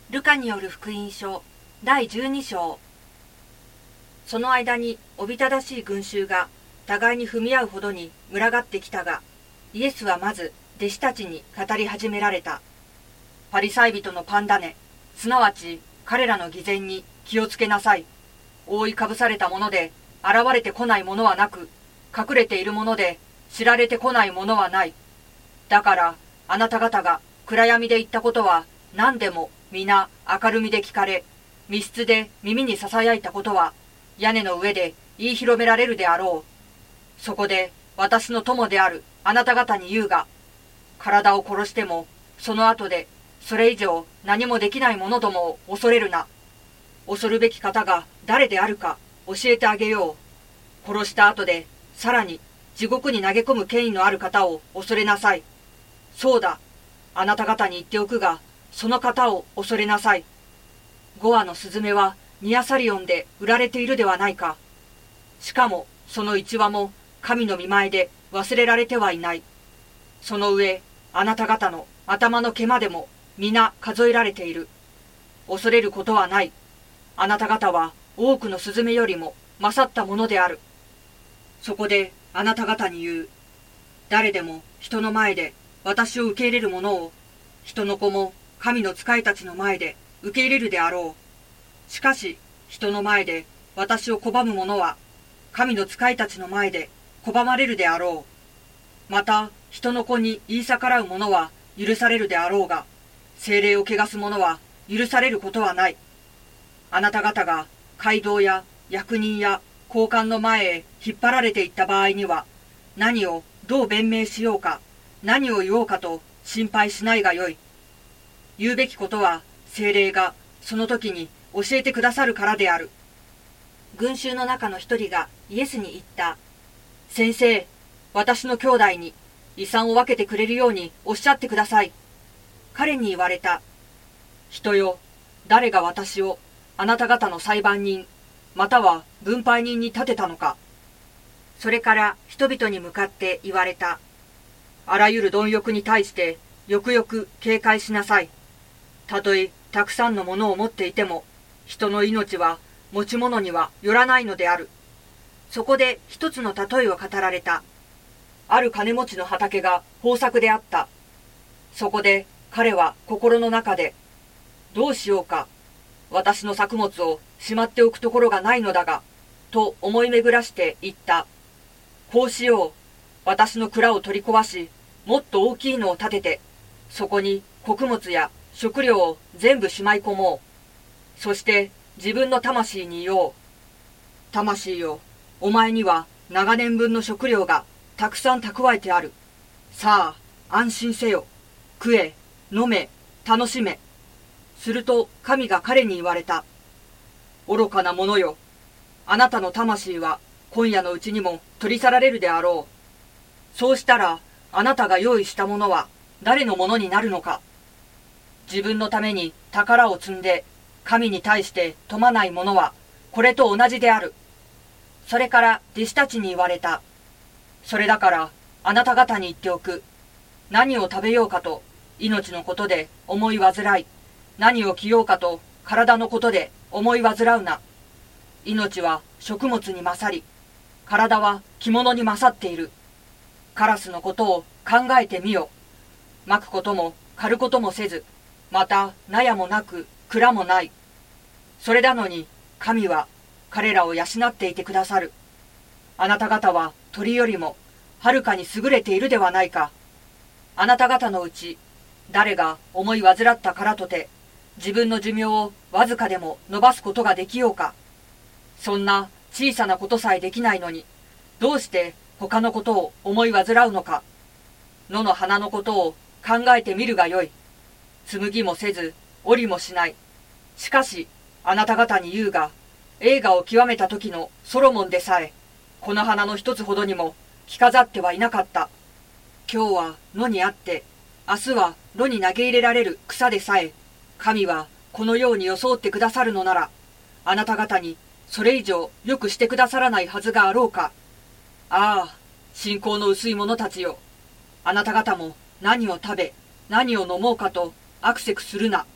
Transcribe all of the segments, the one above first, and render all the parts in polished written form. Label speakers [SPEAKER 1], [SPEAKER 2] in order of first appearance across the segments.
[SPEAKER 1] ルカによる福音書第12章。その間におびただしい群衆が互いに踏み合うほどに群がってきたが、イエスはまず弟子たちに語り始められた。パリサイ人のパンダネ、すなわち彼らの偽善に気をつけなさい。覆いかぶされたもので現れてこないものはなく、隠れているもので知られてこないものはない。だからあなた方が暗闇で言ったことは何でも皆明るみで聞かれ、密室で耳にささやいたことは屋根の上で言い広められるであろう。そこで私の友であるあなた方に言うが、体を殺してもその後でそれ以上何もできない者どもを恐れるな。恐るべき方が誰であるか教えてあげよう。殺した後でさらに地獄に投げ込む権威のある方を恐れなさい。そうだ、あなた方に言っておくが、その方を恐れなさい。5羽のスズメはニアサリオンで売られているではないか。しかもその1羽も神の御前で忘れられてはいない。その上、あなた方の頭の毛までも皆数えられている。恐れることはない。あなた方は多くのスズメよりも勝ったものである。そこであなた方に言う。誰でも人の前で私を受け入れる者を、人の子も神の使いたちの前で受け入れるであろう。しかし人の前で私を拒む者は、神の使いたちの前で拒まれるであろう。また人の子に言い逆らう者は許されるであろうが、聖霊を汚す者は許されることはない。あなた方が街道や役人や高官の前へ引っ張られていった場合には、何をどう弁明しようか、何を言おうかと心配しないがよい。言うべきことは聖霊がその時に教えてくださるからである。群衆の中の一人がイエスに言った。先生、私の兄弟に遺産を分けてくれるようにおっしゃってください。彼に言われた。人よ、誰が私をあなた方の裁判人、または分配人に立てたのか。それから人々に向かって言われた。あらゆる貪欲に対してよくよく警戒しなさい。たとえたくさんのものを持っていても、人の命は持ち物にはよらないのである。そこで一つの例えを語られた。ある金持ちの畑が豊作であった。そこで彼は心の中で、どうしようか。私の作物をしまっておくところがないのだが、と思い巡らして言った。こうしよう。私の蔵を取り壊し、もっと大きいのを建てて、そこに穀物や食料を全部しまい込もう。そして自分の魂に言おう。魂よ、お前には長年分の食料がたくさん蓄えてある。さあ、安心せよ。食え、飲め、楽しめ。すると神が彼に言われた。愚かな者よ。あなたの魂は今夜のうちにも取り去られるであろう。そうしたら、あなたが用意したものは誰のものになるのか。自分のために宝を積んで、神に対して富まない者は、これと同じである。それから弟子たちに言われた。それだから、あなた方に言っておく。何を食べようかと、命のことで思い煩い。何を着ようかと、体のことで思い煩うな。命は食物に勝り、体は着物に勝っている。カラスのことを考えてみよ。まくことも刈ることもせず、また納屋もなく蔵もない。それなのに神は彼らを養っていてくださる。あなた方は鳥よりもはるかに優れているではないか。あなた方のうち誰が思い患ったからとて自分の寿命をわずかでも伸ばすことができようか。そんな小さなことさえできないのに、どうして他のことを思い煩うのか。野の花のことを考えてみるがよい。紡ぎもせず織りもしない。しかしあなた方に言うが、栄華を極めた時のソロモンでさえこの花の一つほどにも着飾ってはいなかった。今日は野にあって明日は炉に投げ入れられる草でさえ、神はこのように装ってくださるのなら、あなた方にそれ以上よくしてくださらないはずがあろうか。ああ、信仰の薄い者たちよ。あなた方も何を食べ、何を飲もうかとアクセクするな。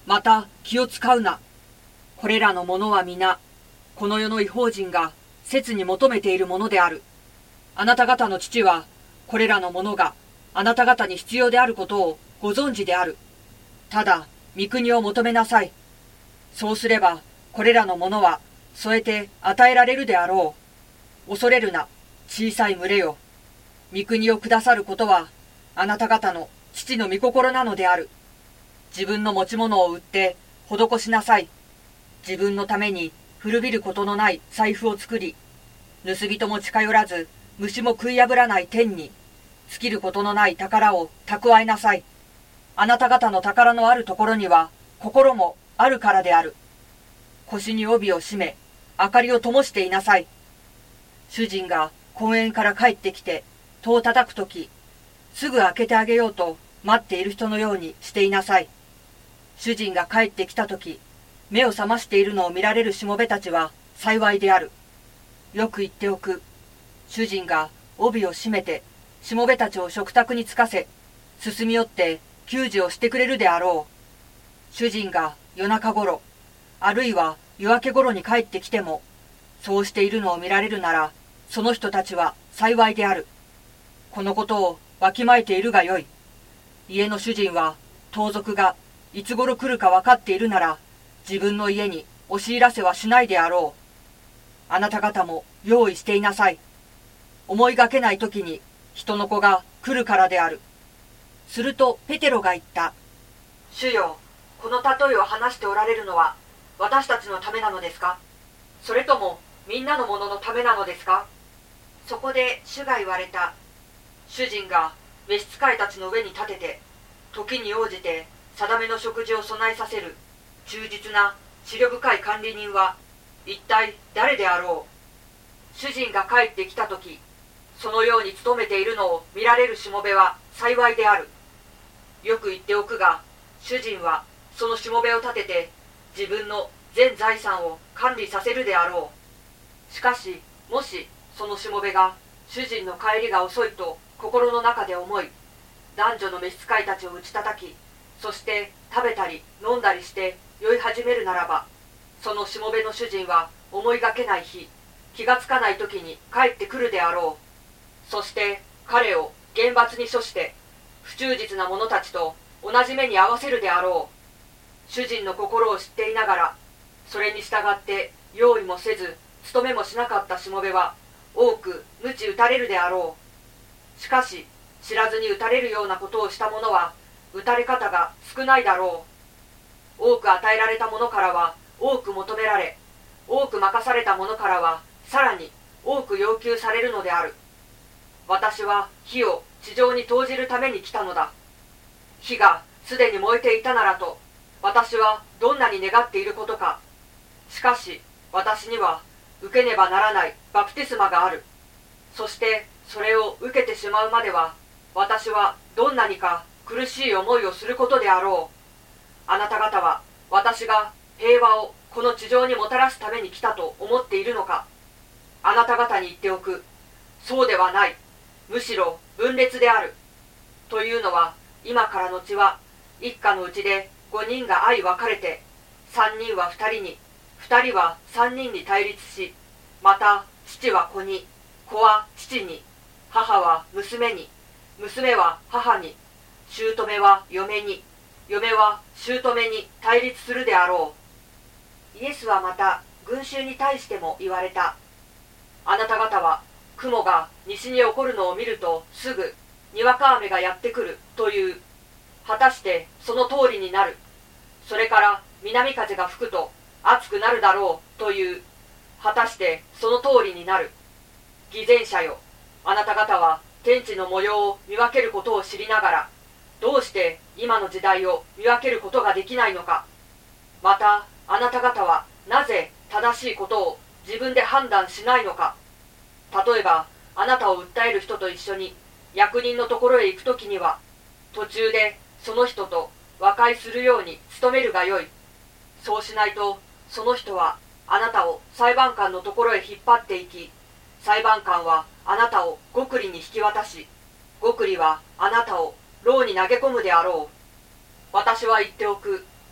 [SPEAKER 1] また気を使うな。これらのものは皆、この世の異邦人が切に求めているものである。あなた方の父は、これらのものがあなた方に必要であることをご存知である。ただ、御国を求めなさい。そうすれば、これらのものは添えて与えられるであろう。恐れるな、小さい群れよ。御国をくださることは、あなた方の父の御心なのである。自分の持ち物を売って施しなさい。自分のために古びることのない財布を作り、盗人も近寄らず、虫も食い破らない天に、尽きることのない宝を蓄えなさい。あなた方の宝のあるところには、心もあるからである。腰に帯を締め、明かりを灯していなさい。主人が婚宴から帰ってきて、戸を叩くとき、すぐ開けてあげようと待っている人のようにしていなさい。主人が帰ってきたとき、目を覚ましているのを見られるしもべたちは幸いである。よく言っておく。主人が帯を締めて、しもべたちを食卓につかせ、進み寄って給仕をしてくれるであろう。主人が夜中頃、あるいは夜明け頃に帰ってきても、そうしているのを見られるなら、その人たちは幸いである。このことをわきまえているがよい。家の主人は、盗賊がいつ頃来るか分かっているなら、自分の家に押し入らせはしないであろう。あなた方も用意していなさい。思いがけない時に人の子が来るからである。するとペテロが言った。主よ、この例えを話しておられるのは私たちのためなのですか？それともみんなのもののためなのですか？そこで主が言われた。主人が召使いたちの上に立てて、時に応じて定めの食事を備えさせる忠実な思慮深い管理人は一体誰であろう。主人が帰ってきた時、そのように努めているのを見られるしもべは幸いである。よく言っておくが、主人はそのしもべを立てて自分の全財産を管理させるであろう。しかし、もしそのしもべが主人の帰りが遅いと心の中で思い、男女の召使いたちを打ち叩き、そして食べたり飲んだりして酔い始めるならば、そのしもべの主人は思いがけない日、気がつかない時に帰ってくるであろう。そして彼を厳罰に処して不忠実な者たちと同じ目に遭わせるであろう。主人の心を知っていながら、それに従って用意もせず務めもしなかったしもべは多く鞭打たれるであろう。しかし知らずに打たれるようなことをした者は打たれ方が少ないだろう。多く与えられた者からは多く求められ、多く任された者からはさらに多く要求されるのである。私は火を地上に投じるために来たのだ。火がすでに燃えていたならと私はどんなに願っていることか。しかし私には受けねばならないバプテスマがある。そしてそれを受けてしまうまでは、私はどんなにか苦しい思いをすることであろう。あなた方は私が平和をこの地上にもたらすために来たと思っているのか。あなた方に言っておく。そうではない。むしろ分裂である。というのは、今からのちは一家のうちで5人が相分かれて、3人は2人に、2人は3人に対立し、また父は子に、子は父に、母は娘に、娘は母に、姑は嫁に、嫁は姑に対立するであろう。イエスはまた群衆に対しても言われた。あなた方は雲が西に起こるのを見るとすぐにわか雨がやってくるという。果たしてその通りになる。それから南風が吹くと暑くなるだろうという。果たしてその通りになる。偽善者よ、あなた方は天地の模様を見分けることを知りながら、どうして今の時代を見分けることができないのか。またあなた方はなぜ正しいことを自分で判断しないのか。例えばあなたを訴える人と一緒に役人のところへ行くときには、途中でその人と和解するように努めるがよい。そうしないとその人はあなたを裁判官のところへ引っ張っていき、裁判官はあなたを獄吏に引き渡し、獄吏はあなたを牢に投げ込むであろう。私は言っておく。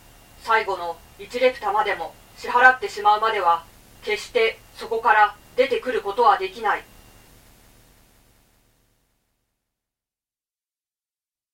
[SPEAKER 1] 最後の1レプタまでも支払ってしまうまでは決してそこから出てくることはできない。